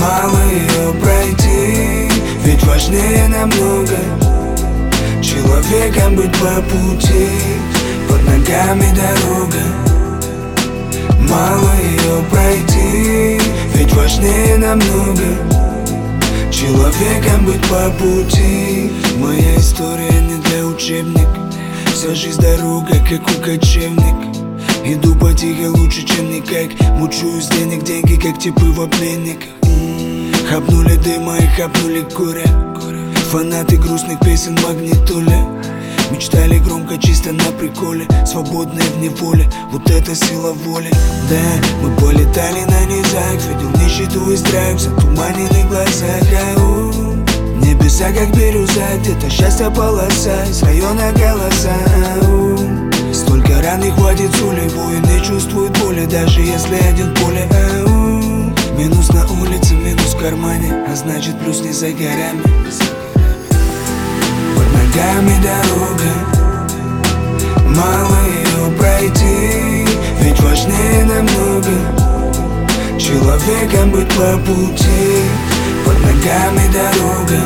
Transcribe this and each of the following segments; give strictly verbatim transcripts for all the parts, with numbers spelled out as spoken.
Мало ее пройти, ведь важнее намного человеком быть по пути, под ногами дорога. Мало ее пройти, ведь важнее намного человеком быть по пути. Моя история не для учебника, вся жизнь дорога, как у кочевника. Иду потихо лучше, чем никак, мучу из денег деньги, как типы в пленниках. Хапнули дыма и хапнули куря, фанаты грустных песен в магнитоле. Мечтали громко, чисто на приколе, свободные в неволе, вот это сила воли. Да, мы полетали на низах, видел нищету и страх в затуманенных глазах. Ау, небеса как бирюза, где-то счастье полоса, из района голоса. Ау, столько ран не хватит соли, воины чувствуют боли, даже если один в поле. Ау, минус на улице, минус в кармане, а значит плюс не за горами. Под ногами дорога, мало ее пройти, ведь важнее намного человеком быть по пути. Под ногами дорога,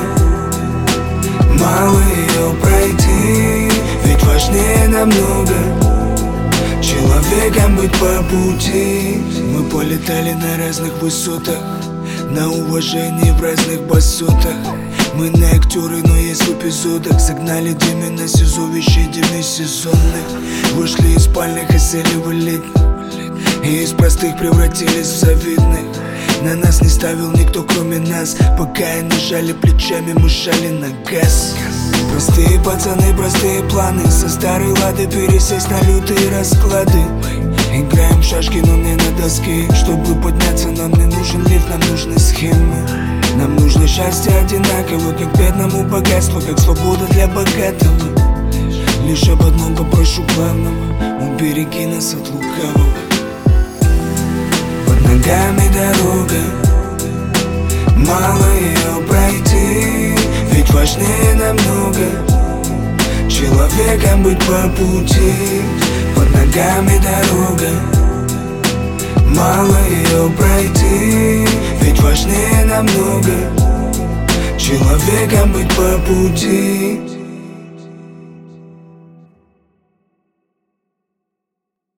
мало ее пройти, ведь важнее намного человеком быть по пути. Мы полетали на разных высотах, на уважении в разных басотах. Мы не актеры, но есть в эпизодах. Загнали Диме на СИЗО вещей демисезонных. Вышли из спальных и сели в элитных, и из простых превратились в завидных. На нас не ставил никто, кроме нас. Пока они жали плечами, мы жали на газ. Простые пацаны, простые планы, со старой лады пересесть на лютые расклады. Играем в шашки, но не на доске. Чтобы подняться, нам не нужен лифт, нам нужны схемы. Нам нужно счастье одинаково, как бедному богатство, как свобода для богатого. Лишь об одном попрошу главного: убереги нас от лукавого. Под ногами дорога, мало ее пройти, ведь важнее намного человеком быть по пути. Под ногами дорога, мало ее пройти, ведь важнее намного человеком быть по пути.